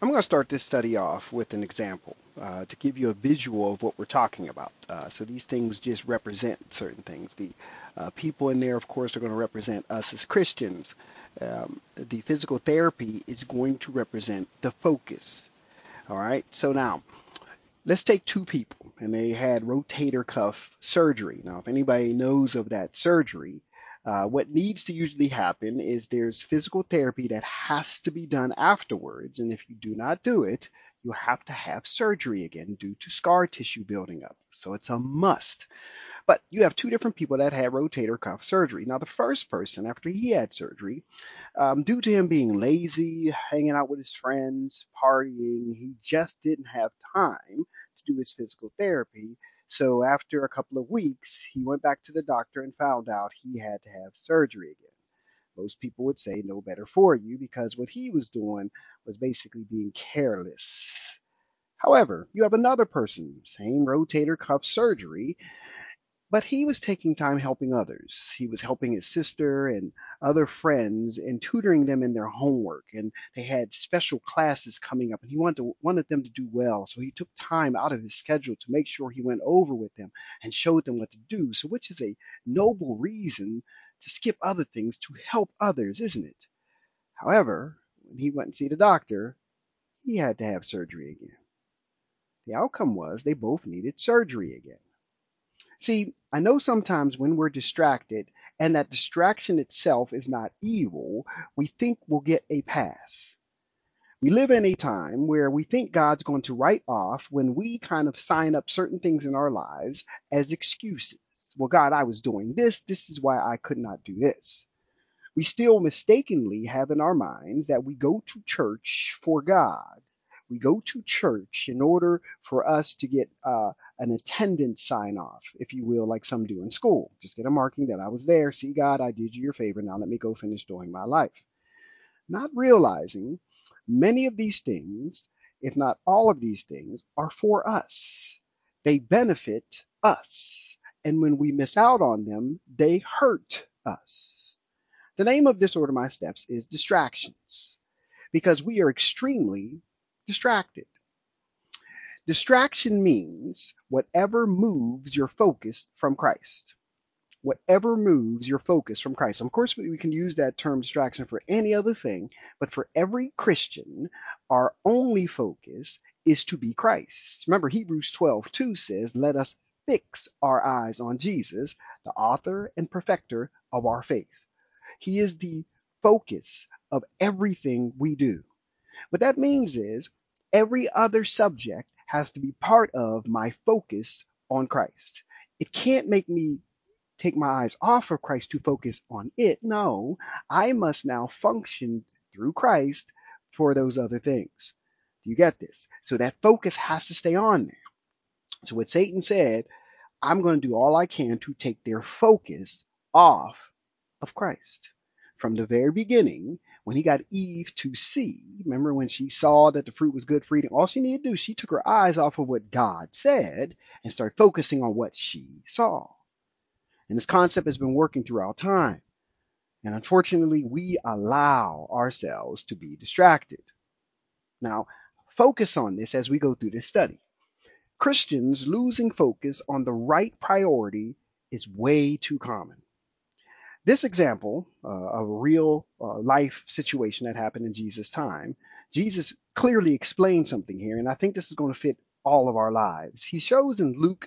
I'm going to start this study off with an example to give you a visual of what we're talking about. So these things just represent certain things. The people in there, of course, are going to represent us as Christians. The physical therapy is going to represent the focus. All right. So now let's take two people and they had rotator cuff surgery. Now, if anybody knows of that surgery, what needs to usually happen is there's physical therapy that has to be done afterwards. And if you do not do it, you have to have surgery again due to scar tissue building up. So it's a must. But you have two different people that had rotator cuff surgery. Now, the first person, after he had surgery, due to him being lazy, hanging out with his friends, partying, he just didn't have time to do his physical therapy. So after a couple of weeks, he went back to the doctor and found out he had to have surgery again. Most people would say no better for you because what he was doing was basically being careless. However, you have another person, same rotator cuff surgery, but he was taking time helping others. He was helping his sister and other friends and tutoring them in their homework. And they had special classes coming up, and he wanted them to do well. So he took time out of his schedule to make sure he went over with them and showed them what to do. So, which is a noble reason to skip other things to help others, isn't it? However, when he went and see the doctor, he had to have surgery again. The outcome was they both needed surgery again. See, I know sometimes when we're distracted and that distraction itself is not evil, we think we'll get a pass. We live in a time where we think God's going to write off when we kind of sign up certain things in our lives as excuses. Well, God, I was doing this. This is why I could not do this. We still mistakenly have in our minds that we go to church for God. We go to church in order for us to get an attendance sign off, if you will, like some do in school. Just get a marking that I was there. See, God, I did you your favor. Now let me go finish doing my life. Not realizing many of these things, if not all of these things, are for us. They benefit us. And when we miss out on them, they hurt us. The name of this Order My Steps is distractions because we are extremely distracted. Distraction means whatever moves your focus from Christ. Whatever moves your focus from Christ. Of course, we can use that term distraction for any other thing, but for every Christian, our only focus is to be Christ. Remember, Hebrews 12:2 says, let us fix our eyes on Jesus, the author and perfecter of our faith. He is the focus of everything we do. What that means is every other subject has to be part of my focus on Christ. It can't make me take my eyes off of Christ to focus on it. No, I must now function through Christ for those other things. Do you get this? So that focus has to stay on there. So what Satan said, I'm going to do all I can to take their focus off of Christ. From the very beginning, when he got Eve to see, remember when she saw that the fruit was good for eating, all she needed to do, she took her eyes off of what God said and started focusing on what she saw. And this concept has been working throughout time. And unfortunately, we allow ourselves to be distracted. Now, focus on this as we go through this study. Christians losing focus on the right priority is way too common. This example of a real life situation that happened in Jesus' time, Jesus clearly explained something here, and I think this is going to fit all of our lives. He shows in Luke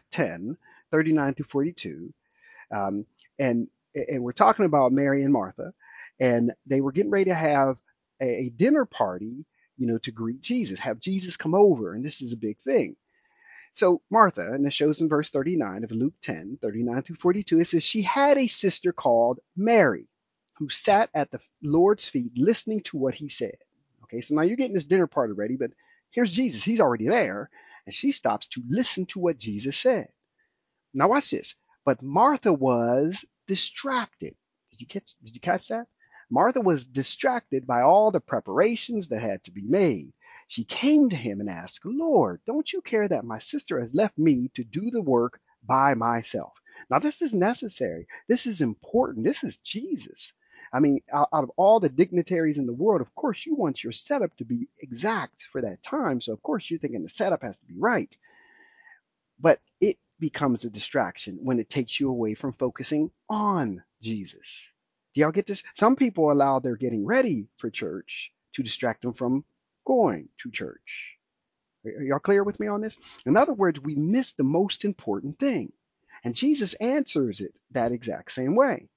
10:39 through 42, um, and and we're talking about Mary and Martha, and they were getting ready to have a dinner party, to greet Jesus, have Jesus come over, and this is a big thing. So Martha, and this shows in verse 39 of Luke 10:39 through 42, it says, she had a sister called Mary who sat at the Lord's feet listening to what he said. Okay, so now you're getting this dinner party ready, but here's Jesus. He's already there. And she stops to listen to what Jesus said. Now watch this. But Martha was distracted. Did you catch that? Martha was distracted by all the preparations that had to be made. She came to him and asked, Lord, don't you care that my sister has left me to do the work by myself? Now, this is necessary. This is important. This is Jesus. I mean, out of all the dignitaries in the world, of course, you want your setup to be exact for that time. So, of course, you're thinking the setup has to be right. But it becomes a distraction when it takes you away from focusing on Jesus. Do y'all get this? Some people allow their getting ready for church to distract them from going to church. Are y'all clear with me on this? In other words, we miss the most important thing. And Jesus answers it that exact same way.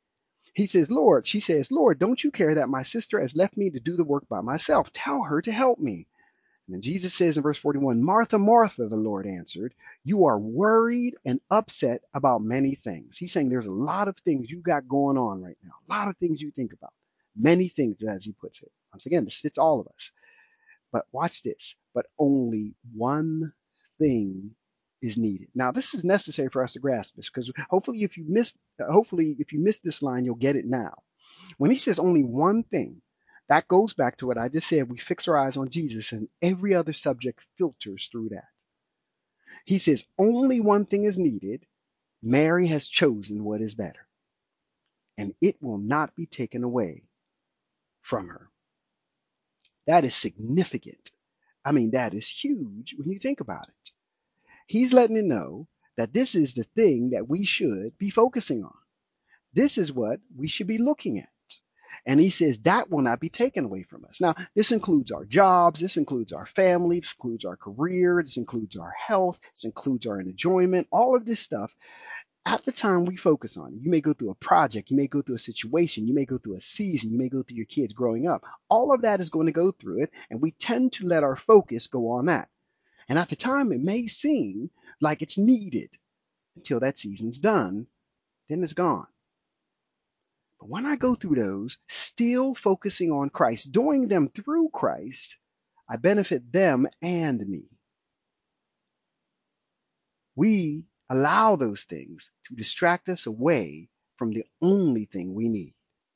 She says, Lord, don't you care that my sister has left me to do the work by myself? Tell her to help me. And then Jesus says in verse 41, Martha, Martha, the Lord answered, you are worried and upset about many things. He's saying there's a lot of things you got going on right now, a lot of things you think about, many things, as he puts it. Once again, this fits all of us. But watch this. But only one thing is needed. Now, this is necessary for us to grasp this, because hopefully if you missed this line, you'll get it now. When he says only one thing, that goes back to what I just said. We fix our eyes on Jesus, and every other subject filters through that. He says only one thing is needed. Mary has chosen what is better, and it will not be taken away from her. That is significant. I mean, that is huge when you think about it. He's letting you know that this is the thing that we should be focusing on. This is what we should be looking at. And he says that will not be taken away from us. Now, this includes our jobs, this includes our family, this includes our career, this includes our health, this includes our enjoyment, all of this stuff. At the time we focus on it, you may go through a project, you may go through a situation, you may go through a season, you may go through your kids growing up. All of that is going to go through it, and we tend to let our focus go on that. And at the time, it may seem like it's needed until that season's done, then it's gone. But when I go through those, still focusing on Christ, doing them through Christ, I benefit them and me. We allow those things to distract us away from the only thing we need.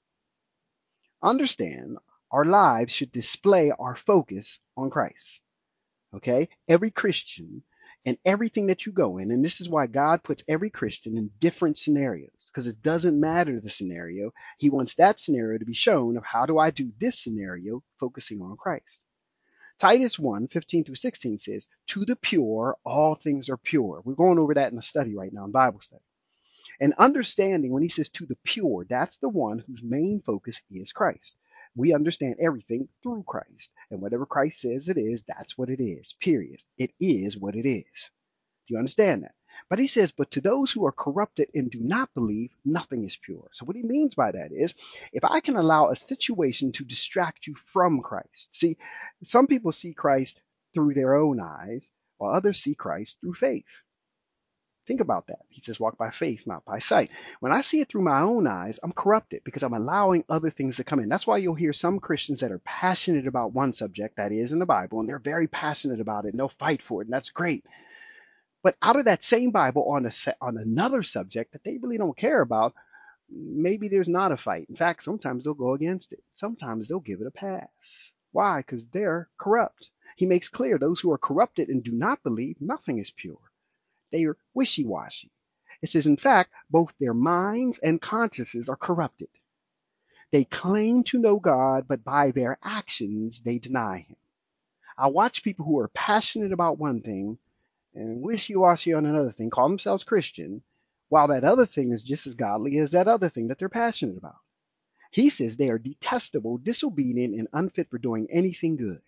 Understand, our lives should display our focus on Christ. Okay? Every Christian and everything that you go in, and this is why God puts every Christian in different scenarios, because it doesn't matter the scenario. He wants that scenario to be shown of how do I do this scenario focusing on Christ. Titus 1:15-16 says, to the pure, all things are pure. We're going over that in a study right now, in Bible study. And understanding when he says to the pure, that's the one whose main focus is Christ. We understand everything through Christ. And whatever Christ says it is, that's what it is, period. It is what it is. Do you understand that? But he says, but to those who are corrupted and do not believe, nothing is pure. So what he means by that is, if I can allow a situation to distract you from Christ. See, some people see Christ through their own eyes, while others see Christ through faith. Think about that. He says, walk by faith, not by sight. When I see it through my own eyes, I'm corrupted because I'm allowing other things to come in. That's why you'll hear some Christians that are passionate about one subject, that is in the Bible, and they're very passionate about it, and they'll fight for it, and that's great. But out of that same Bible on another subject that they really don't care about, maybe there's not a fight. In fact, sometimes they'll go against it. Sometimes they'll give it a pass. Why? Because they're corrupt. He makes clear those who are corrupted and do not believe, nothing is pure. They are wishy-washy. It says, in fact, both their minds and consciences are corrupted. They claim to know God, but by their actions, they deny him. I watch people who are passionate about one thing and wishy-washy on another thing, call themselves Christian, while that other thing is just as godly as that other thing that they're passionate about. He says they are detestable, disobedient, and unfit for doing anything good.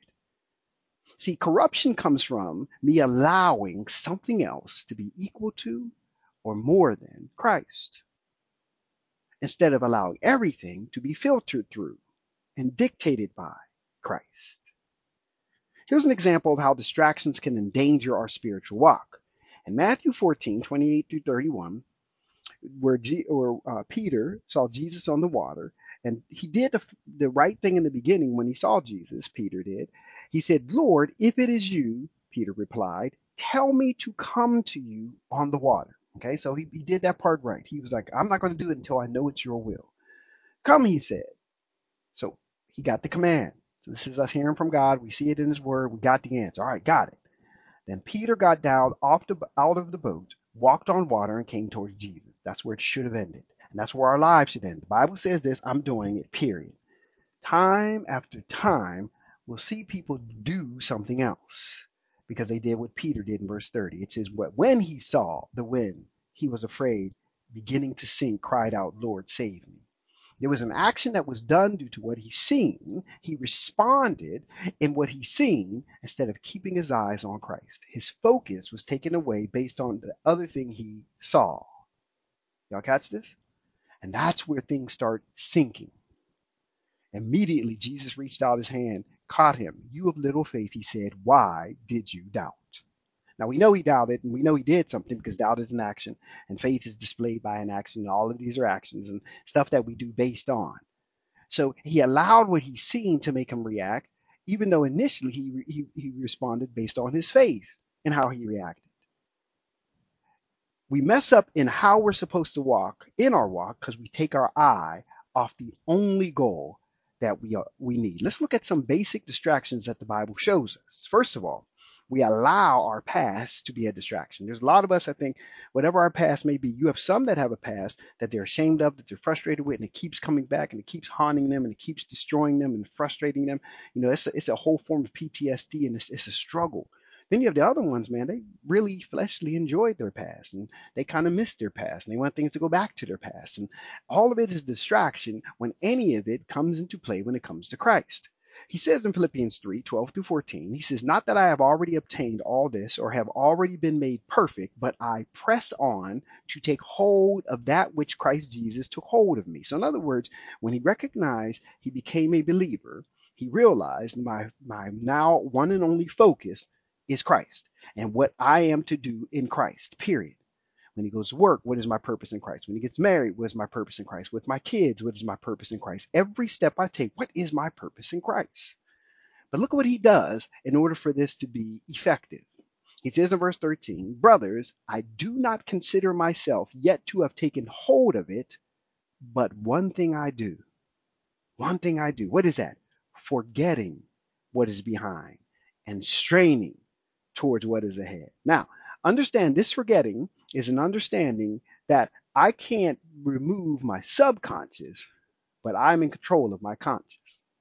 See, corruption comes from me allowing something else to be equal to or more than Christ, instead of allowing everything to be filtered through and dictated by Christ. Here's an example of how distractions can endanger our spiritual walk. In Matthew 14:28-31, where Peter saw Jesus on the water, and he did the right thing in the beginning when he saw Jesus, Peter did. He said, Lord, if it is you, Peter replied, tell me to come to you on the water. Okay, so he did that part right. He was like, I'm not going to do it until I know it's your will. Come, he said. So he got the command. So this is us hearing from God. We see it in his word. We got the answer. All right, got it. Then Peter got down out of the boat, walked on water, and came towards Jesus. That's where it should have ended. And that's where our lives should end. The Bible says this, I'm doing it, period. Time after time, we'll see people do something else because they did what Peter did in verse 30. It says, when he saw the wind, he was afraid, beginning to sink, cried out, Lord, save me. There was an action that was done due to what he seen. He responded in what he seen instead of keeping his eyes on Christ. His focus was taken away based on the other thing he saw. Y'all catch this? And that's where things start sinking. Immediately, Jesus reached out his hand, caught him. You of little faith, he said, why did you doubt? Now, we know he doubted, and we know he did something because doubt is an action, and faith is displayed by an action. And all of these are actions and stuff that we do based on. So he allowed what he seen to make him react, even though initially he responded based on his faith and how he reacted. We mess up in how we're supposed to walk in our walk because we take our eye off the only goal that we need. Let's look at some basic distractions that the Bible shows us. First of all, we allow our past to be a distraction. There's a lot of us, I think, whatever our past may be, you have some that have a past that they're ashamed of, that they're frustrated with, and it keeps coming back and it keeps haunting them and it keeps destroying them and frustrating them. You know, it's a whole form of PTSD and it's a struggle. Then you have the other ones, man, they really fleshly enjoyed their past and they kind of missed their past and they want things to go back to their past. And all of it is distraction when any of it comes into play when it comes to Christ. He says in Philippians 3:12 through 14, he says, not that I have already obtained all this or have already been made perfect, but I press on to take hold of that which Christ Jesus took hold of me. So in other words, when he recognized he became a believer, he realized my now one and only focus is Christ and what I am to do in Christ, period. When he goes to work, what is my purpose in Christ? When he gets married, what is my purpose in Christ? With my kids, what is my purpose in Christ? Every step I take, what is my purpose in Christ? But look at what he does in order for this to be effective. He says in verse 13, brothers, I do not consider myself yet to have taken hold of it, but one thing I do. One thing I do. What is that? Forgetting what is behind and straining towards what is ahead. Now, understand this forgetting is an understanding that I can't remove my subconscious, but I'm in control of my conscious.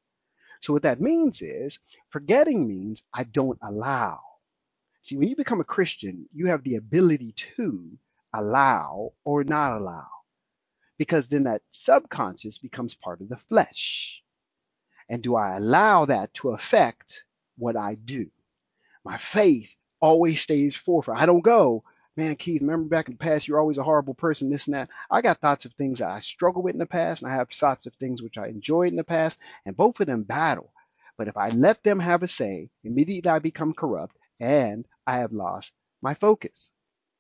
So what that means is forgetting means I don't allow. See, when you become a Christian, you have the ability to allow or not allow because then that subconscious becomes part of the flesh. And do I allow that to affect what I do? My faith always stays forefront. I don't go, man, Keith, remember back in the past, you're always a horrible person, this and that. I got thoughts of things that I struggle with in the past, and I have thoughts of things which I enjoyed in the past, and both of them battle. But if I let them have a say, immediately I become corrupt, and I have lost my focus.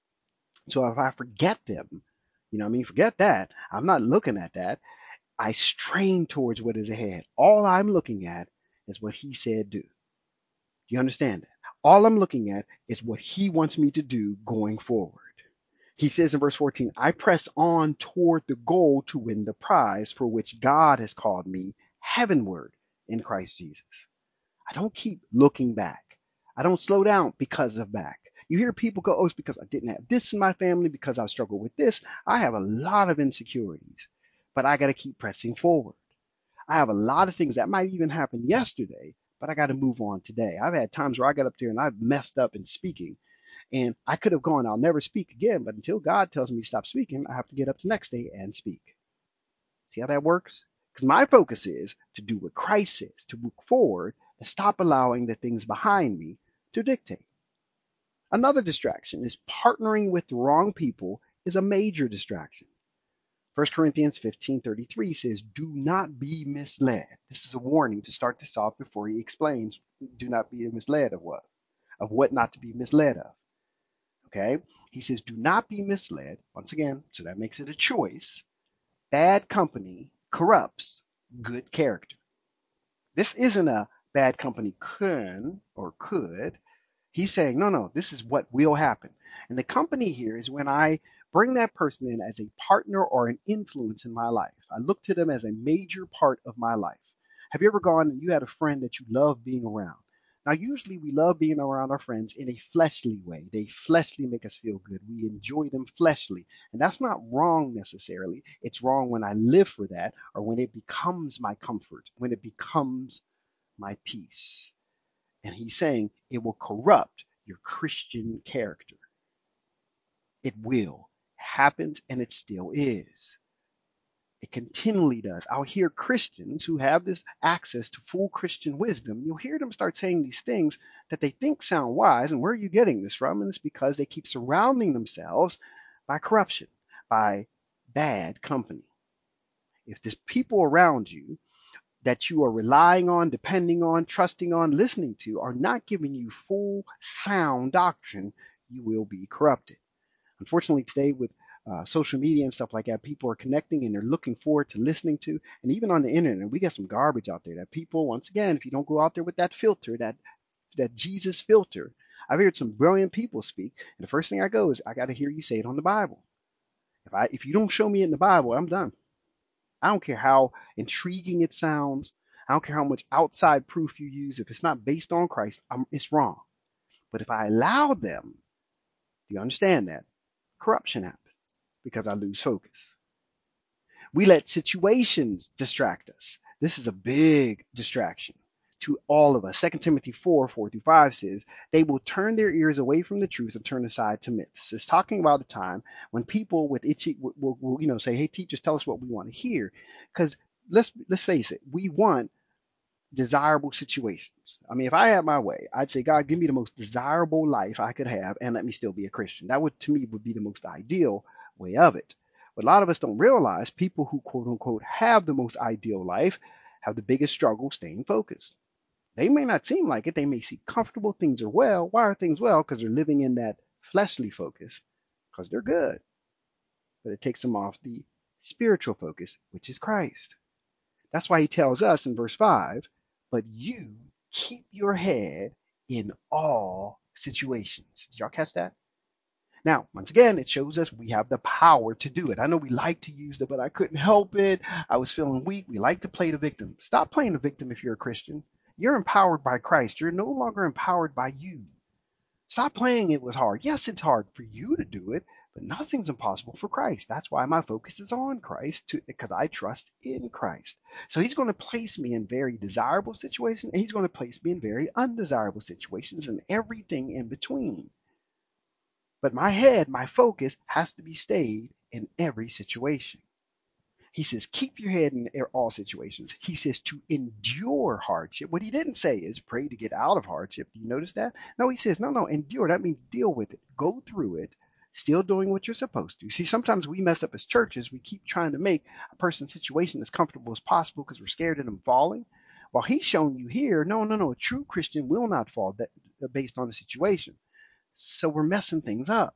So if I forget them, you know what I mean? Forget that. I'm not looking at that. I strain towards what is ahead. All I'm looking at is what he said do. You understand that? All I'm looking at is what he wants me to do going forward. He says in verse 14, I press on toward the goal to win the prize for which God has called me heavenward in Christ Jesus. I don't keep looking back. I don't slow down because of back. You hear people go, oh, it's because I didn't have this in my family, because I struggled with this. I have a lot of insecurities, but I got to keep pressing forward. I have a lot of things that might even happen yesterday, but I got to move on today. I've had times where I got up there and I've messed up in speaking, and I could have gone, I'll never speak again, but until God tells me to stop speaking, I have to get up the next day and speak. See how that works? Because my focus is to do what Christ says, to move forward and stop allowing the things behind me to dictate. Another distraction is partnering with the wrong people is a major distraction. 1 Corinthians 15:33 says, do not be misled. This is a warning to start this off before he explains, do not be misled of what? Of what not to be misled of. Okay? He says, do not be misled. Once again, so that makes it a choice. Bad company corrupts good character. This isn't a bad company can or could. He's saying, no, no, this is what will happen. And the company here is when I bring that person in as a partner or an influence in my life. I look to them as a major part of my life. Have you ever gone and you had a friend that you love being around? Now, usually we love being around our friends in a fleshly way. They fleshly make us feel good. We enjoy them fleshly. And that's not wrong necessarily. It's wrong when I live for that or when it becomes my comfort, when it becomes my peace. And he's saying it will corrupt your Christian character. It will. It happens and it still is. It continually does. I'll hear Christians who have this access to full Christian wisdom. You'll hear them start saying these things that they think sound wise. And where are you getting this from? And it's because they keep surrounding themselves by corruption, by bad company. If there's people around you that you are relying on, depending on, trusting on, listening to, are not giving you full, sound doctrine, you will be corrupted. Unfortunately, today with social media and stuff like that, people are connecting and they're looking forward to listening to, and even on the internet, we got some garbage out there that people, once again, if you don't go out there with that filter, that Jesus filter, I've heard some brilliant people speak, and the first thing I go is, I got to hear you say it on the Bible. If you don't show me it in the Bible, I'm done. I don't care how intriguing it sounds. I don't care how much outside proof you use. If it's not based on Christ, it's wrong. But if I allow them, do you understand that? Corruption happens because I lose focus. We let situations distract us. This is a big distraction to all of us. 2 Timothy 4:4-5 says, they will turn their ears away from the truth and turn aside to myths. It's talking about the time when people with itchy will say, hey, teachers, tell us what we want to hear. Because let's face it, we want desirable situations. I mean, if I had my way, I'd say, God, give me the most desirable life I could have and let me still be a Christian. That would, to me, would be the most ideal way of it. But a lot of us don't realize people who, quote unquote, have the most ideal life have the biggest struggle staying focused. They may not seem like it. They may see comfortable things are well. Why are things well? Because they're living in that fleshly focus because they're good. But it takes them off the spiritual focus, which is Christ. That's why he tells us in verse 5, but you keep your head in all situations. Did y'all catch that? Now, once again, it shows us we have the power to do it. I know we like to use it, but I couldn't help it. I was feeling weak. We like to play the victim. Stop playing the victim if you're a Christian. You're empowered by Christ. You're no longer empowered by you. Stop playing it was hard. Yes, it's hard for you to do it, but nothing's impossible for Christ. That's why my focus is on Christ, because I trust in Christ. So he's going to place me in very desirable situations, and he's going to place me in very undesirable situations and everything in between. But my head, my focus has to be stayed in every situation. He says, keep your head in all situations. He says to endure hardship. What he didn't say is pray to get out of hardship. Do you notice that? No, he says, no, endure. That means deal with it. Go through it, still doing what you're supposed to. See, sometimes we mess up as churches. We keep trying to make a person's situation as comfortable as possible because we're scared of them falling. While he's showing you here, no, a true Christian will not fall based on the situation. So we're messing things up.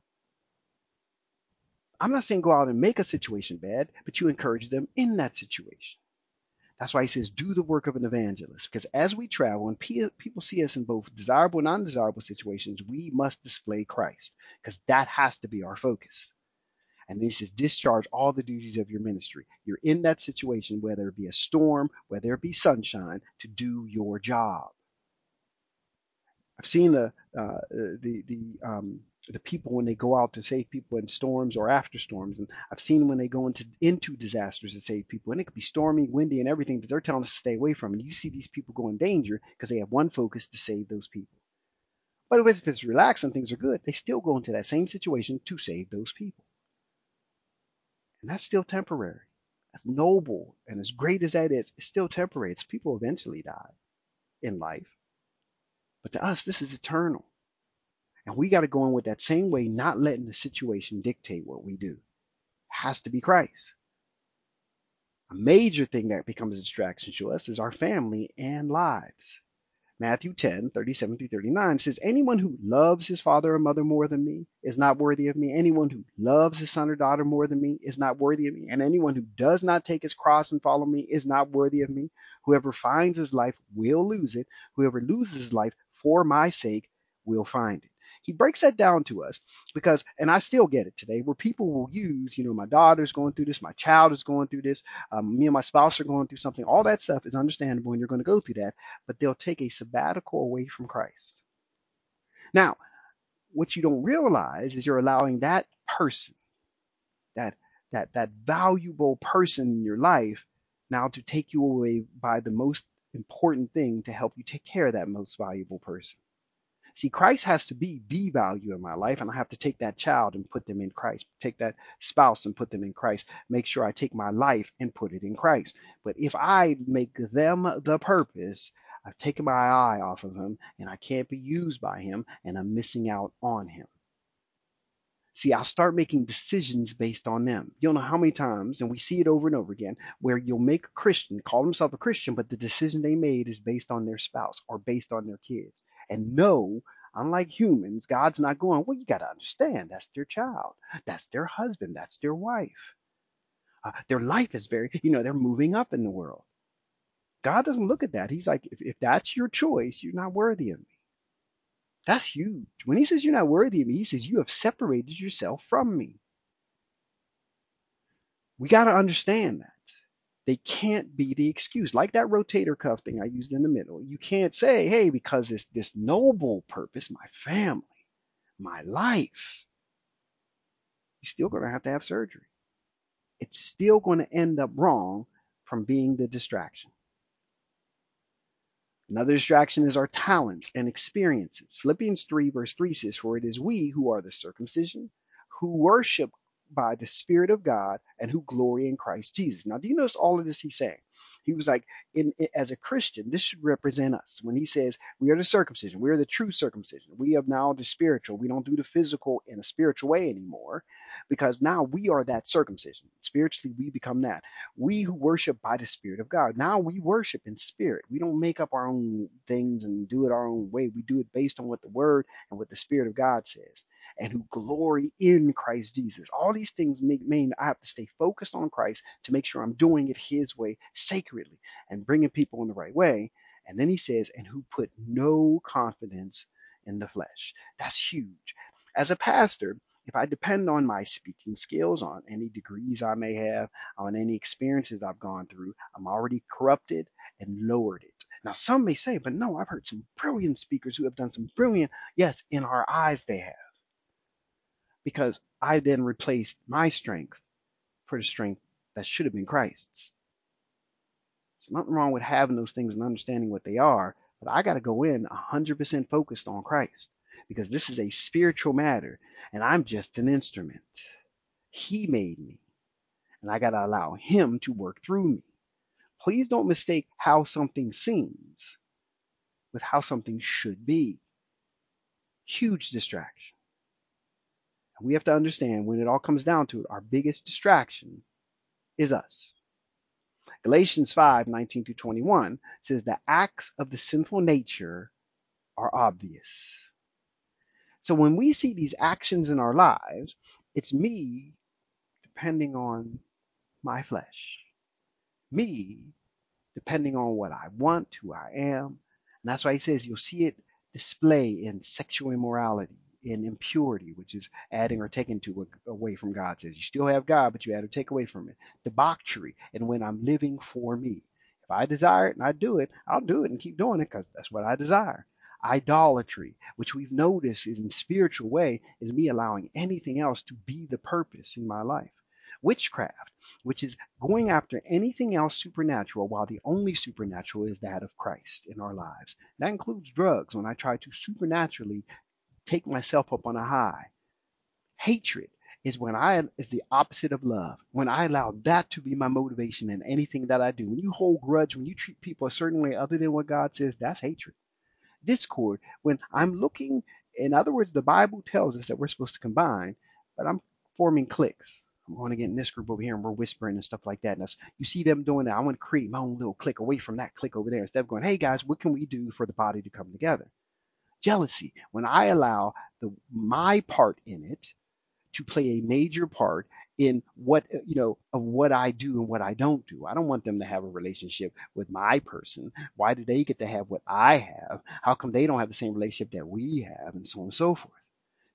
I'm not saying go out and make a situation bad, but you encourage them in that situation. That's why he says, do the work of an evangelist. Because as we travel and people see us in both desirable and undesirable situations, we must display Christ. Because that has to be our focus. And then he says, discharge all the duties of your ministry. You're in that situation, whether it be a storm, whether it be sunshine, to do your job. I've seen the people when they go out to save people in storms or after storms, and I've seen when they go into disasters to save people, and it could be stormy, windy, and everything that they're telling us to stay away from. And you see these people go in danger because they have one focus to save those people. But if it's relaxed and things are good, they still go into that same situation to save those people, and that's still temporary. As noble and as great as that is, it's still temporary. It's people eventually die in life, but to us, this is eternal. And we got to go in with that same way, not letting the situation dictate what we do. It has to be Christ. A major thing that becomes a distraction to us is our family and lives. Matthew 10:37-39 says, anyone who loves his father or mother more than me is not worthy of me. Anyone who loves his son or daughter more than me is not worthy of me. And anyone who does not take his cross and follow me is not worthy of me. Whoever finds his life will lose it. Whoever loses his life for my sake will find it. He breaks that down to us because, and I still get it today, where people will use, my daughter's going through this, my child is going through this, me and my spouse are going through something. All that stuff is understandable and you're going to go through that, but they'll take a sabbatical away from Christ. Now, what you don't realize is you're allowing that person, that that valuable person in your life now to take you away by the most important thing to help you take care of that most valuable person. See, Christ has to be the value in my life, and I have to take that child and put them in Christ, take that spouse and put them in Christ, make sure I take my life and put it in Christ. But if I make them the purpose, I've taken my eye off of him, and I can't be used by him, and I'm missing out on him. See, I'll start making decisions based on them. You don't know how many times, and we see it over and over again, where you'll make a Christian, call himself a Christian, but the decision they made is based on their spouse or based on their kids. And no, unlike humans, God's not going, well, you got to understand, that's their child, that's their husband, that's their wife. Their life is very, they're moving up in the world. God doesn't look at that. He's like, if that's your choice, you're not worthy of me. That's huge. When he says you're not worthy of me, he says you have separated yourself from me. We got to understand that. They can't be the excuse. Like that rotator cuff thing I used in the middle. You can't say, hey, because it's this noble purpose, my family, my life, you're still going to have surgery. It's still going to end up wrong from being the distraction. Another distraction is our talents and experiences. Philippians 3 verse 3 says, for it is we who are the circumcision, who worship by the Spirit of God and who glory in Christ Jesus. Now, do you notice all of this he's saying? He was like, as a Christian, this should represent us. When he says we are the circumcision, we are the true circumcision. We have now the spiritual. We don't do the physical in a spiritual way anymore because now we are that circumcision. Spiritually, we become that. We who worship by the Spirit of God. Now we worship in spirit. We don't make up our own things and do it our own way. We do it based on what the Word and what the Spirit of God says. And who glory in Christ Jesus. All these things mean I have to stay focused on Christ to make sure I'm doing it his way sacredly and bringing people in the right way. And then he says, and who put no confidence in the flesh. That's huge. As a pastor, if I depend on my speaking skills, on any degrees I may have, on any experiences I've gone through, I'm already corrupted and lowered it. Now, some may say, but no, I've heard some brilliant speakers who have done some brilliant, yes, in our eyes they have. Because I then replaced my strength for the strength that should have been Christ's. There's nothing wrong with having those things and understanding what they are, but I got to go in 100% focused on Christ because this is a spiritual matter and I'm just an instrument. He made me and I got to allow him to work through me. Please don't mistake how something seems with how something should be. Huge distraction. We have to understand when it all comes down to it, our biggest distraction is us. Galatians 5:19-21 says the acts of the sinful nature are obvious. So when we see these actions in our lives, it's me depending on my flesh. Me depending on what I want, who I am. And that's why he says you'll see it display in sexual immorality, in impurity, which is adding or taking away from God. It says you still have God, but you add or take away from it. Debauchery, and when I'm living for me. If I desire it and I do it, I'll do it and keep doing it because that's what I desire. Idolatry, which we've noticed in a spiritual way, is me allowing anything else to be the purpose in my life. Witchcraft, which is going after anything else supernatural while the only supernatural is that of Christ in our lives. That includes drugs when I try to supernaturally take myself up on a high. Hatred is the opposite of love. When I allow that to be my motivation in anything that I do. When you hold grudge, when you treat people a certain way other than what God says, that's hatred. Discord, when I'm looking, in other words, the Bible tells us that we're supposed to combine, but I'm forming cliques. I'm going to get in this group over here and we're whispering and stuff like that. And you see them doing that. I want to create my own little clique away from that clique over there instead of going, hey guys, what can we do for the body to come together? Jealousy, when I allow my part in it to play a major part in what of what I do and what I don't do. I don't want them to have a relationship with my person. Why do they get to have what I have? How come they don't have the same relationship that we have, and so on and so forth?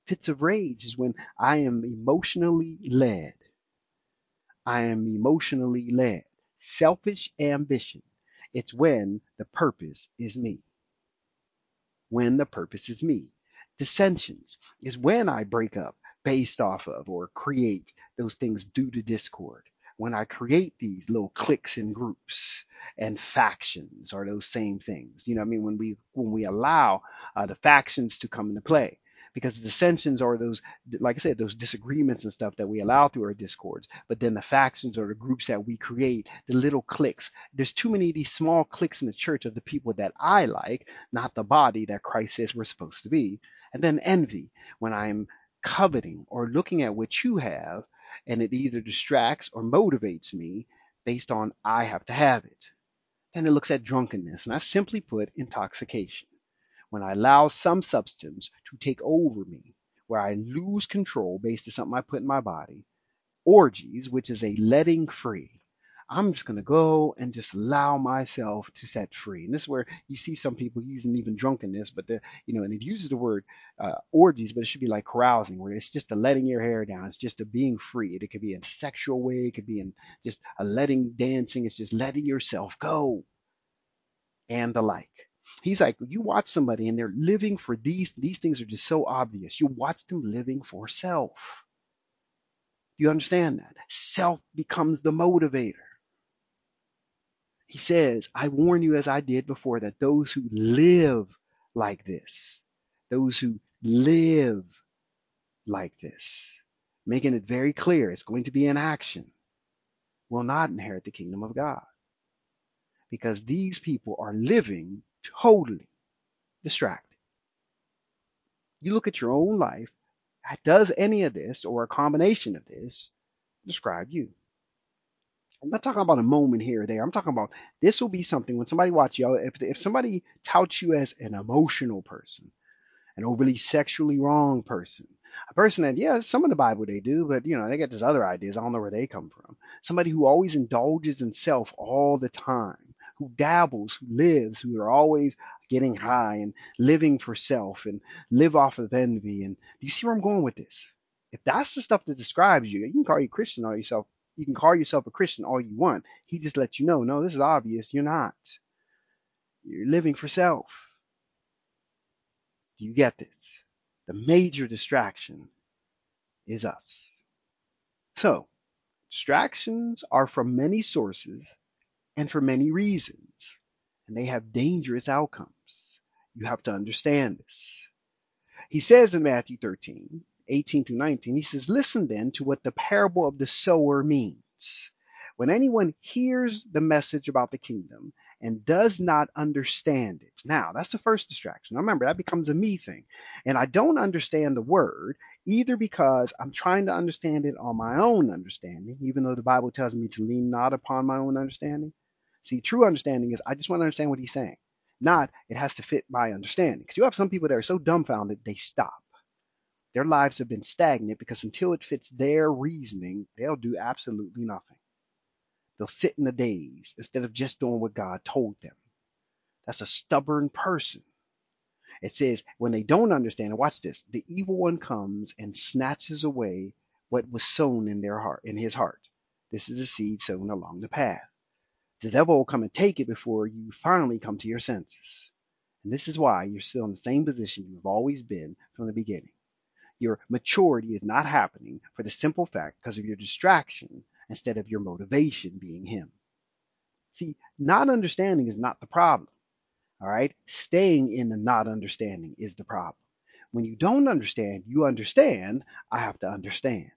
Fits of rage is when I am emotionally led. I am emotionally led. Selfish ambition. It's when the purpose is me. When the purpose is me. Dissensions is when I break up based off of or create those things due to discord. When I create these little cliques and groups and factions are those same things. You know what I mean? When we allow the factions to come into play. Because the dissensions are those, like I said, those disagreements and stuff that we allow through our discords. But then the factions are the groups that we create, the little cliques. There's too many of these small cliques in the church of the people that I like, not the body that Christ says we're supposed to be. And then envy, when I'm coveting or looking at what you have, and it either distracts or motivates me based on I have to have it. Then it looks at drunkenness, and I simply put intoxication. When I allow some substance to take over me, where I lose control based on something I put in my body. Orgies, which is a letting free. I'm just going to go and just allow myself to set free. And this is where you see some people using even drunkenness, but and it uses the word orgies, but it should be like carousing, where it's just a letting your hair down. It's just a being free. It could be in a sexual way. It could be in just a letting dancing. It's just letting yourself go and the like. He's like, you watch somebody and they're living for these things are just so obvious. You watch them living for self. You understand that? Self becomes the motivator. He says, I warn you as I did before that those who live like this, those who live like this, making it very clear it's going to be an action, will not inherit the kingdom of God. Because these people are living totally distracted. You look at your own life, does any of this or a combination of this describe you? I'm not talking about a moment here or there. I'm talking about this will be something when somebody watches you. If somebody touts you as an emotional person, an overly sexually wrong person, a person that, yeah, some of the Bible they do, but they get these other ideas. I don't know where they come from. Somebody who always indulges in self all the time, who dabbles, who lives, who are always getting high and living for self and live off of envy. And do you see where I'm going with this? If that's the stuff that describes you, you can call you Christian or yourself. You can call yourself a Christian all you want. He just lets you know, no, this is obvious. You're not. You're living for self. Do you get this? The major distraction is us. So, distractions are from many sources and for many reasons, and they have dangerous outcomes. You have to understand this. He says in Matthew 13:18 through 19, he says, listen then to what the parable of the sower means. When anyone hears the message about the kingdom and does not understand it. Now, that's the first distraction. Now, remember, that becomes a me thing. And I don't understand the word either because I'm trying to understand it on my own understanding, even though the Bible tells me to lean not upon my own understanding. See, true understanding is I just want to understand what he's saying, not it has to fit my understanding. Because you have some people that are so dumbfounded they stop. Their lives have been stagnant because until it fits their reasoning, they'll do absolutely nothing. They'll sit in the daze instead of just doing what God told them. That's a stubborn person. It says when they don't understand, and watch this, the evil one comes and snatches away what was sown in their heart, in his heart. This is the seed sown along the path. The devil will come and take it before you finally come to your senses. And this is why you're still in the same position you've always been from the beginning. Your maturity is not happening for the simple fact because of your distraction instead of your motivation being him. See, not understanding is not the problem. All right. Staying in the not understanding is the problem. When you don't understand, you understand, I have to understand.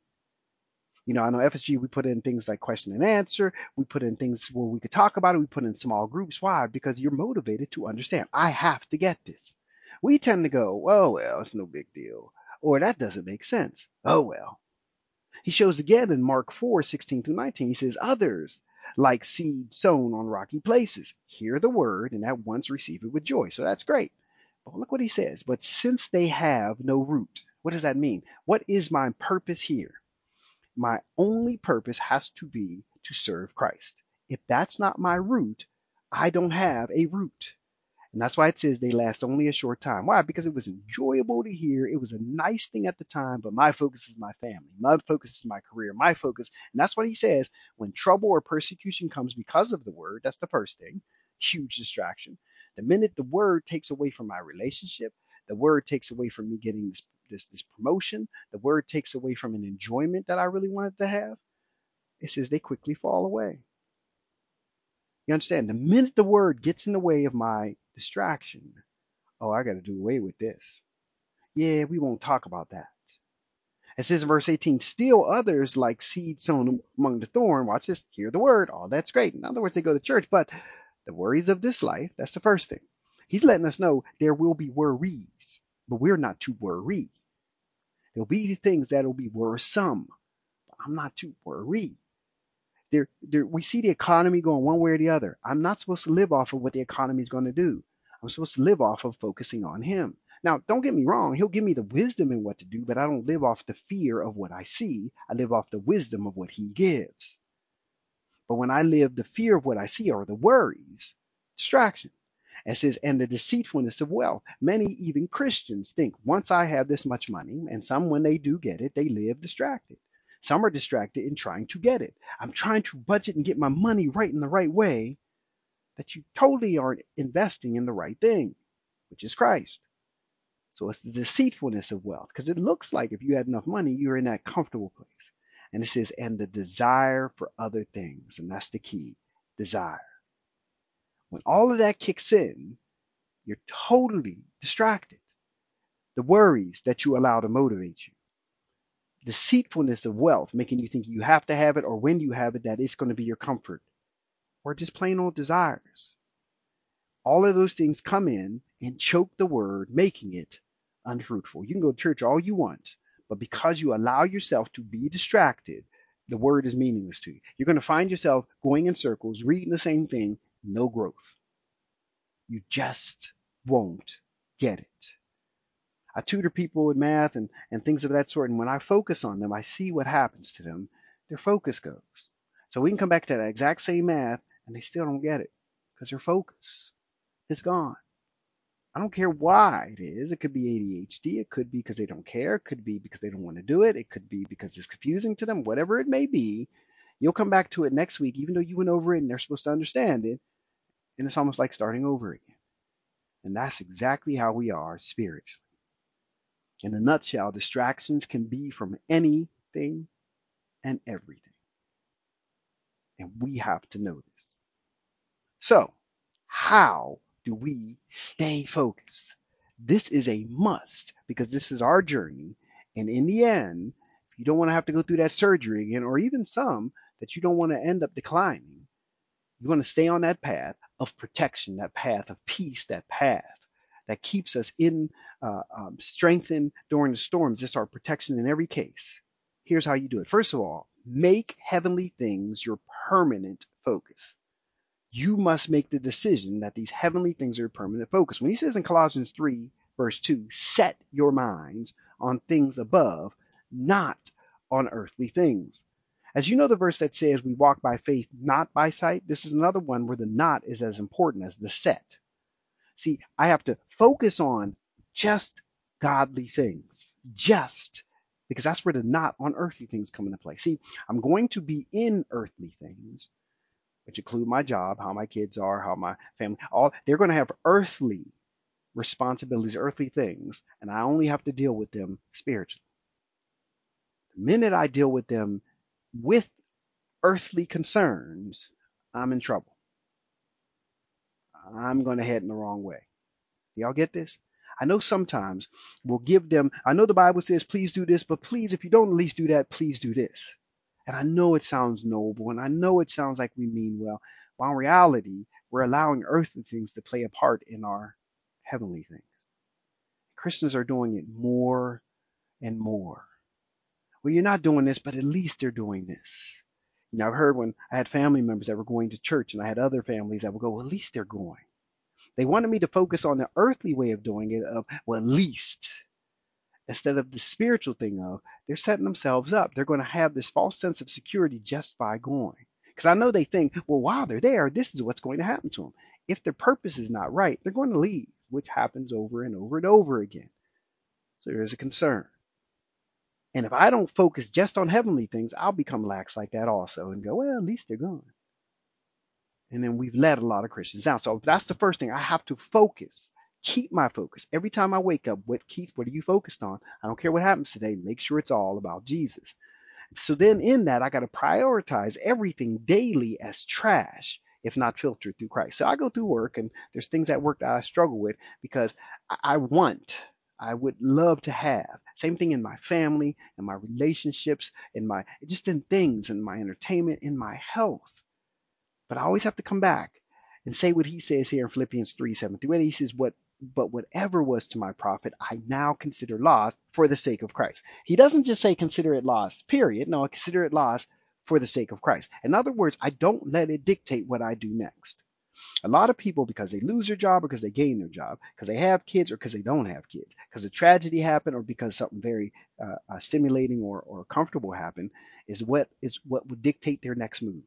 I know FSG, we put in things like question and answer. We put in things where we could talk about it. We put in small groups. Why? Because you're motivated to understand. I have to get this. We tend to go, oh, well, it's no big deal. Or that doesn't make sense. Oh, well. He shows again in Mark 4:16 through 19. He says, others, like seed sown on rocky places, hear the word and at once receive it with joy. So that's great. But look what he says. But since they have no root, what does that mean? What is my purpose here? My only purpose has to be to serve Christ. If that's not my root, I don't have a root. And that's why it says they last only a short time. Why? Because it was enjoyable to hear. It was a nice thing at the time, but my focus is my family. My focus is my career. My focus. And that's what he says. When trouble or persecution comes because of the word, that's the first thing. Huge distraction. The minute the word takes away from my relationship, the word takes away from me getting this promotion, the word takes away from an enjoyment that I really wanted to have, it says they quickly fall away. You understand? The minute the word gets in the way of my distraction, oh, I got to do away with this. Yeah, we won't talk about that. It says in verse 18, still others like seed sown among the thorn. Watch this. Hear the word. Oh, that's great. In other words, they go to church, but the worries of this life, that's the first thing. He's letting us know there will be worries, but we're not to worry. There'll be things that'll be worrisome, but I'm not to worry. We see the economy going one way or the other. I'm not supposed to live off of what the economy is going to do. I'm supposed to live off of focusing on him. Now, don't get me wrong. He'll give me the wisdom in what to do, but I don't live off the fear of what I see. I live off the wisdom of what he gives. But when I live the fear of what I see or the worries, distraction. It says, and the deceitfulness of wealth. Many, even Christians, think once I have this much money, and some, when they do get it, they live distracted. Some are distracted in trying to get it. I'm trying to budget and get my money right in the right way, that you totally aren't investing in the right thing, which is Christ. So it's the deceitfulness of wealth, because it looks like if you had enough money, you're in that comfortable place. And it says, and the desire for other things. And that's the key, desire. When all of that kicks in, you're totally distracted. The worries that you allow to motivate you. Deceitfulness of wealth, making you think you have to have it, or when you have it, that it's going to be your comfort. Or just plain old desires. All of those things come in and choke the word, making it unfruitful. You can go to church all you want, but because you allow yourself to be distracted, the word is meaningless to you. You're going to find yourself going in circles, reading the same thing, no growth. You just won't get it. I tutor people with math and things of that sort, and when I focus on them, I see what happens to them. Their focus goes. So we can come back to that exact same math, and they still don't get it because their focus is gone. I don't care why it is. It could be ADHD. It could be because they don't care. It could be because they don't want to do it. It could be because it's confusing to them. Whatever it may be, you'll come back to it next week, even though you went over it and they're supposed to understand it, and it's almost like starting over again. And that's exactly how we are spiritually. In a nutshell, distractions can be from anything and everything. And we have to know this. So, how do we stay focused? This is a must because this is our journey. And in the end, if you don't want to have to go through that surgery again, or even some that you don't want to end up declining, you want to stay on that path of protection, that path of peace, that path that keeps us in strengthened during the storms, just our protection in every case. Here's how you do it. First of all, make heavenly things your permanent focus. You must make the decision that these heavenly things are your permanent focus. When he says in Colossians 3, verse 2, set your minds on things above, not on earthly things. As you know, the verse that says we walk by faith, not by sight, this is another one where the not is as important as the set. See, I have to focus on just godly things, just because that's where the not on earthly things come into play. See, I'm going to be in earthly things, which include my job, how my kids are, how my family, all they're going to have earthly responsibilities, earthly things, and I only have to deal with them spiritually. The minute I deal with them with earthly concerns, I'm in trouble. I'm going to head in the wrong way. Y'all get this? I know sometimes we'll give them, I know the Bible says, please do this, but please, if you don't at least do that, please do this. And I know it sounds noble, and I know it sounds like we mean well, while in reality, we're allowing earthly things to play a part in our heavenly things. Christians are doing it more and more. Well, you're not doing this, but at least they're doing this. You know, I've heard when I had family members that were going to church, and I had other families that would go, well, at least they're going. They wanted me to focus on the earthly way of doing it, of, well, at least, instead of the spiritual thing of, they're setting themselves up. They're going to have this false sense of security just by going. Because I know they think, well, while they're there, this is what's going to happen to them. if their purpose is not right, they're going to leave, which happens over and over and over again. So there's a concern. And if I don't focus just on heavenly things, I'll become lax like that also and go, well, at least they're gone. And then we've let a lot of Christians down. So that's the first thing. I have to focus, keep my focus. Every time I wake up, Keith, what are you focused on? I don't care what happens today. Make sure it's all about Jesus. So then in that, I got to prioritize everything daily as trash, if not filtered through Christ. So I go through work and there's things at work that I struggle with because I want, I would love to have. Same thing in my family, in my relationships, just in things, in my entertainment, in my health. But I always have to come back and say what he says here in Philippians 3:7-8. He says, but whatever was to my profit, I now consider loss for the sake of Christ. He doesn't just say consider it loss, period. No, I consider it loss for the sake of Christ. In other words, I don't let it dictate what I do next. A lot of people, because they lose their job or because they gain their job, because they have kids or because they don't have kids, because a tragedy happened or because something very stimulating or comfortable happened, is what would dictate their next move.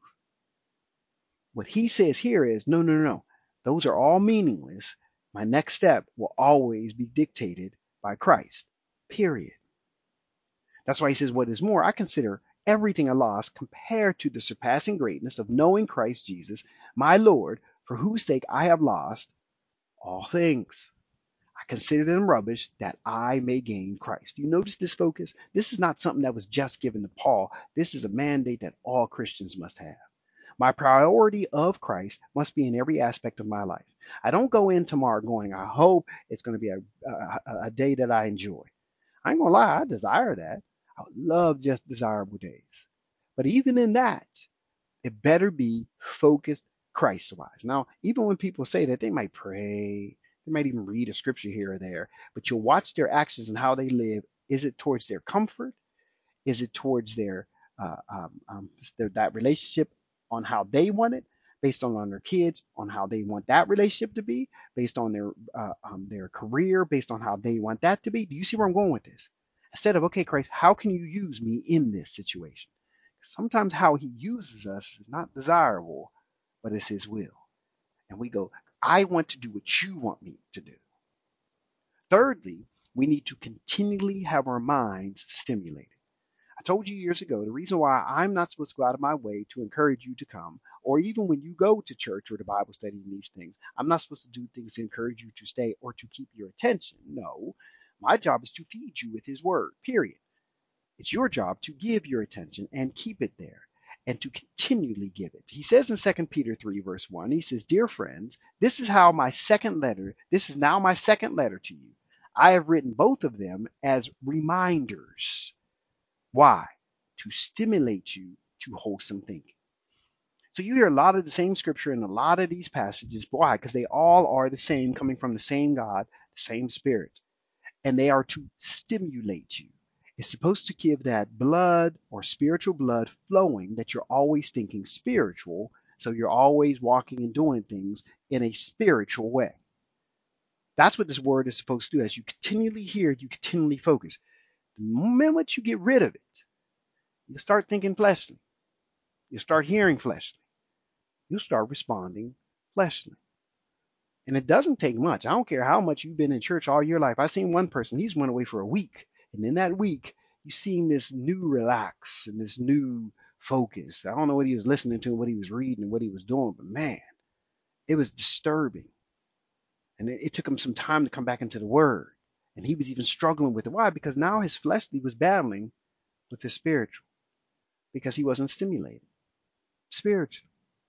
What he says here is, no, no, no. Those are all meaningless. My next step will always be dictated by Christ. Period. That's why he says, what is more, I consider everything a loss compared to the surpassing greatness of knowing Christ Jesus, my Lord, for whose sake I have lost all things. I consider them rubbish that I may gain Christ. You notice this focus? This is not something that was just given to Paul. This is a mandate that all Christians must have. My priority of Christ must be in every aspect of my life. I don't go in tomorrow going, I hope it's going to be a day that I enjoy. I ain't going to lie, I desire that. I would love just desirable days. But even in that, it better be focused Christ-wise. Now, even when people say that, they might pray, they might even read a scripture here or there, but you'll watch their actions and how they live. Is it towards their comfort? Is it towards uh, um, um, that relationship on how they want it, based on their kids, on how they want that relationship to be, based on their career, based on how they want that to be? Do you see where I'm going with this? Instead of, okay, Christ, how can you use me in this situation? Sometimes how he uses us is not desirable, but it's his will. And we go, I want to do what you want me to do. Thirdly, we need to continually have our minds stimulated. I told you years ago the reason why I'm not supposed to go out of my way to encourage you to come, or even when you go to church or to Bible study and these things, I'm not supposed to do things to encourage you to stay or to keep your attention. No, my job is to feed you with his word, period. It's your job to give your attention and keep it there and to continually give it. He says in 2 Peter 3, verse 1, he says, dear friends, this is now my second letter to you. I have written both of them as reminders. Why? To stimulate you to wholesome thinking. So you hear a lot of the same scripture in a lot of these passages. Why? Because they all are the same, coming from the same God, the same Spirit. And they are to stimulate you. It's supposed to give that blood or spiritual blood flowing, that you're always thinking spiritual. So you're always walking and doing things in a spiritual way. That's what this word is supposed to do. As you continually hear, you continually focus. The moment you get rid of it, you start thinking fleshly. You start hearing fleshly. You'll start responding fleshly. And it doesn't take much. I don't care how much you've been in church all your life. I've seen one person, he's went away for a week. And in that week, you've seen this new relax and this new focus. I don't know what he was listening to, what he was reading, and what he was doing, but man, it was disturbing. And it took him some time to come back into the word. And he was even struggling with it. Why? Because now his fleshly was battling with his spiritual, because he wasn't stimulated. Spiritual.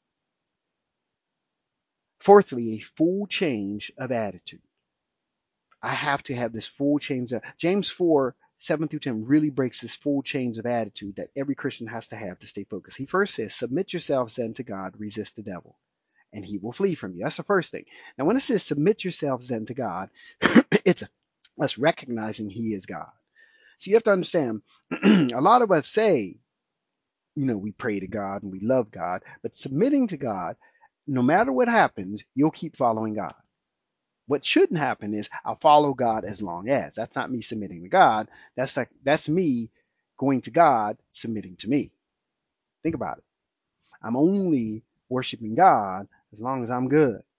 Fourthly, a full change of attitude. I have to have this full change of James 4:7-10 really breaks this full change of attitude that every Christian has to have to stay focused. He first says, submit yourselves then to God, resist the devil, and he will flee from you. That's the first thing. Now, when it says submit yourselves then to God, it's us recognizing he is God. So you have to understand, a lot of us say, we pray to God and we love God, but submitting to God, no matter what happens, you'll keep following God. What shouldn't happen is I'll follow God as long as. That's not me submitting to God. That's me going to God, submitting to me. Think about it. I'm only worshiping God as long as I'm good.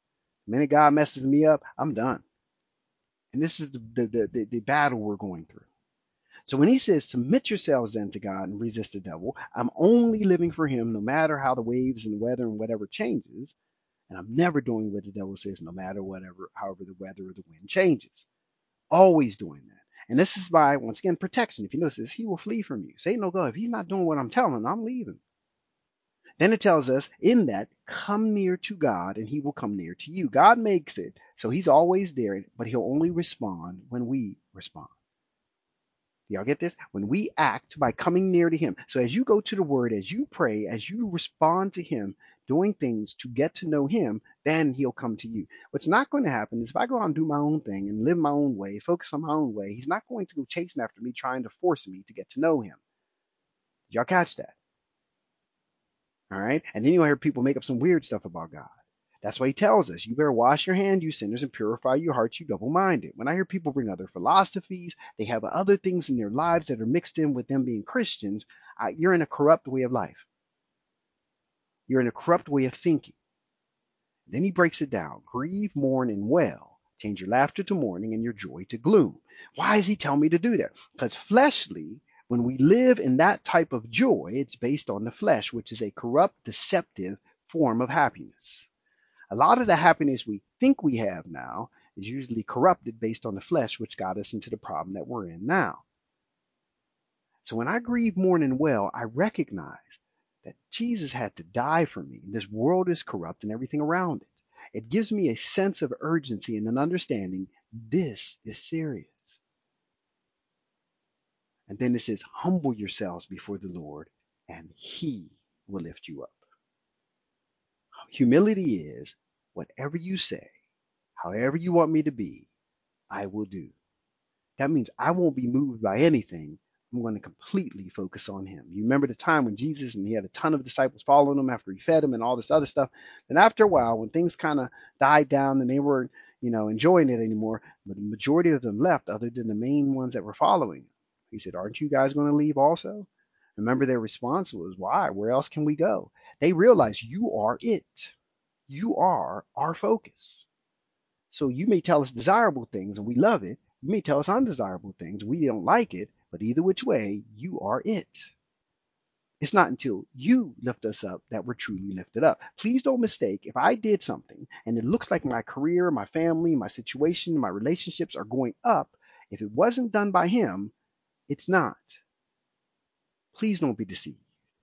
The minute God messes me up, I'm done. And this is the battle we're going through. So when he says, submit yourselves then to God and resist the devil, I'm only living for him no matter how the waves and the weather and whatever changes. And I'm never doing what the devil says, no matter whatever, however the weather or the wind changes. Always doing that. And this is by, once again, protection. If you notice this, he will flee from you. Satan will go, if he's not doing what I'm telling him, I'm leaving. Then it tells us in that, come near to God and he will come near to you. God makes it so he's always there, but he'll only respond when we respond. Y'all get this? When we act by coming near to him. So as you go to the word, as you pray, as you respond to him, doing things to get to know him, then he'll come to you. What's not going to happen is if I go out and do my own thing and live my own way, focus on my own way, he's not going to go chasing after me, trying to force me to get to know him. Did y'all catch that? All right. And then you'll hear people make up some weird stuff about God. That's why he tells us, you better wash your hands, you sinners, and purify your hearts, you double-minded. When I hear people bring other philosophies, they have other things in their lives that are mixed in with them being Christians, you're in a corrupt way of life. You're in a corrupt way of thinking. Then he breaks it down. Grieve, mourn, and wail. Change your laughter to mourning and your joy to gloom. Why does he tell me to do that? Because fleshly, when we live in that type of joy, it's based on the flesh, which is a corrupt, deceptive form of happiness. A lot of the happiness we think we have now is usually corrupted based on the flesh, which got us into the problem that we're in now. So when I grieve, mourn, and wail, I recognize that Jesus had to die for me. This world is corrupt and everything around it. It gives me a sense of urgency and an understanding this is serious. And then it says, humble yourselves before the Lord, and he will lift you up. Humility is whatever you say, however you want me to be, I will do. That means I won't be moved by anything. I'm going to completely focus on him. You remember the time when Jesus and he had a ton of disciples following him after he fed them and all this other stuff. Then after a while, when things kind of died down and they weren't, enjoying it anymore, but the majority of them left other than the main ones that were following him. He said, aren't you guys going to leave also? Remember their response was, why? Where else can we go? They realized you are it. You are our focus. So you may tell us desirable things and we love it. You may tell us undesirable things. We don't like it, but either which way, you are it. It's not until you lift us up that we're truly lifted up. Please don't mistake if I did something and it looks like my career, my family, my situation, my relationships are going up. If it wasn't done by him, it's not. Please don't be deceived.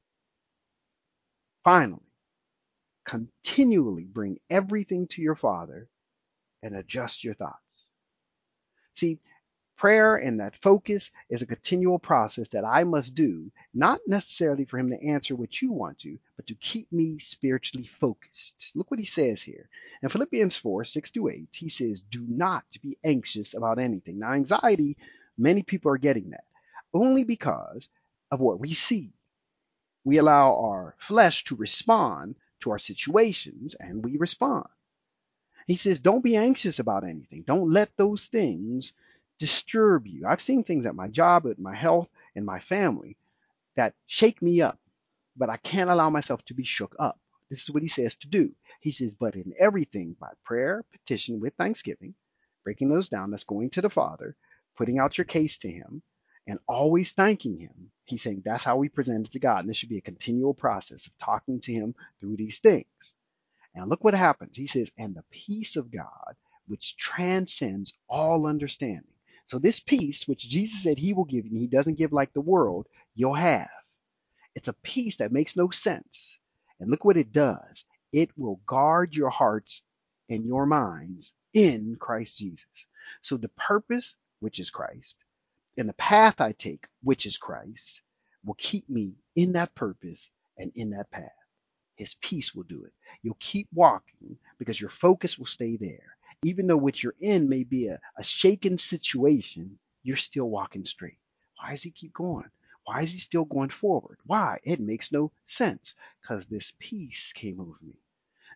Finally, continually bring everything to your Father and adjust your thoughts. See, prayer and that focus is a continual process that I must do, not necessarily for him to answer what you want to, but to keep me spiritually focused. Look what he says here. In Philippians 4:6-8, he says, do not be anxious about anything. Now, anxiety, many people are getting that only because of what we see. We allow our flesh to respond to our situations, and we respond. He says, don't be anxious about anything. Don't let those things disturb you. I've seen things at my job, at my health, and my family that shake me up, but I can't allow myself to be shook up. This is what he says to do. He says, but in everything by prayer, petition with thanksgiving, breaking those down, that's going to the Father, putting out your case to him, and always thanking him. He's saying that's how we present it to God. And this should be a continual process of talking to him through these things. And look what happens. He says, and the peace of God, which transcends all understanding. So this peace, which Jesus said he will give you, and he doesn't give like the world, you'll have. It's a peace that makes no sense. And look what it does. It will guard your hearts and your minds in Christ Jesus. So the purpose, which is Christ, and the path I take, which is Christ, will keep me in that purpose and in that path. His peace will do it. You'll keep walking because your focus will stay there. Even though what you're in may be a shaken situation, you're still walking straight. Why does he keep going? Why is he still going forward? Why? It makes no sense because this peace came over me.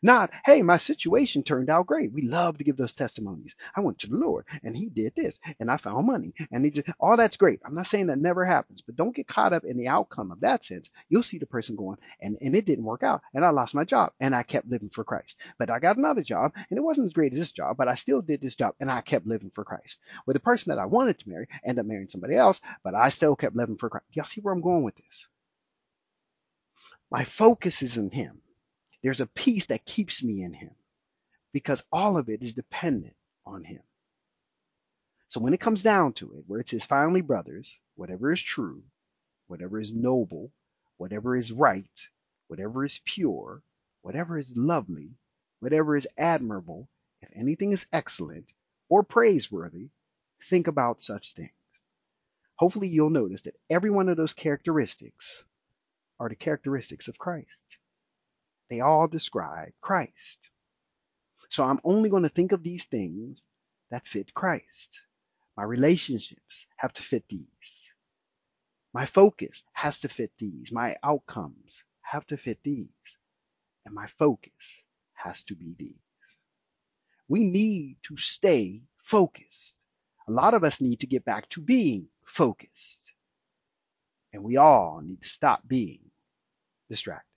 Not, hey, my situation turned out great. We love to give those testimonies. I went to the Lord and he did this and I found money and he just, all that's great. I'm not saying that never happens, but don't get caught up in the outcome of that sense. You'll see the person going, and it didn't work out and I lost my job and I kept living for Christ. But I got another job and it wasn't as great as this job, but I still did this job and I kept living for Christ. With the person that I wanted to marry ended up marrying somebody else, but I still kept living for Christ. Y'all see where I'm going with this? My focus is in him. There's a peace that keeps me in him because all of it is dependent on him. So when it comes down to it, where it says, finally, brothers, whatever is true, whatever is noble, whatever is right, whatever is pure, whatever is lovely, whatever is admirable, if anything is excellent or praiseworthy, think about such things. Hopefully you'll notice that every one of those characteristics are the characteristics of Christ. They all describe Christ. So I'm only going to think of these things that fit Christ. My relationships have to fit these. My focus has to fit these. My outcomes have to fit these. And my focus has to be these. We need to stay focused. A lot of us need to get back to being focused. And we all need to stop being distracted.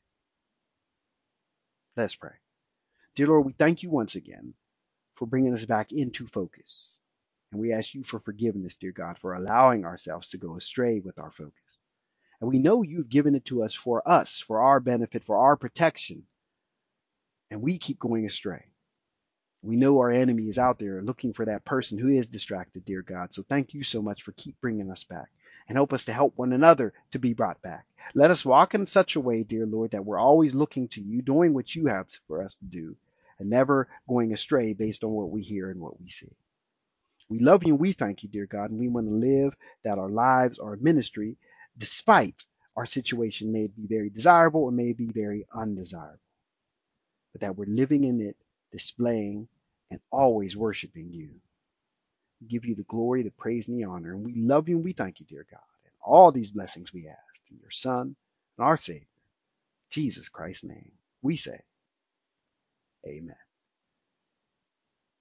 Let's pray. Dear Lord, we thank you once again for bringing us back into focus. And we ask you for forgiveness, dear God, for allowing ourselves to go astray with our focus. And we know you've given it to us, for our benefit, for our protection. And we keep going astray. We know our enemy is out there looking for that person who is distracted, dear God. So thank you so much for keep bringing us back and help us to help one another to be brought back. Let us walk in such a way, dear Lord, that we're always looking to you, doing what you have for us to do, and never going astray based on what we hear and what we see. We love you and we thank you, dear God, and we want to live that our lives, our ministry, despite our situation may be very desirable or may be very undesirable, but that we're living in it, displaying, and always worshiping you. We give you the glory, the praise, and the honor, and we love you and we thank you, dear God. And all these blessings we ask in your Son and our Savior, Jesus Christ's name, we say, amen.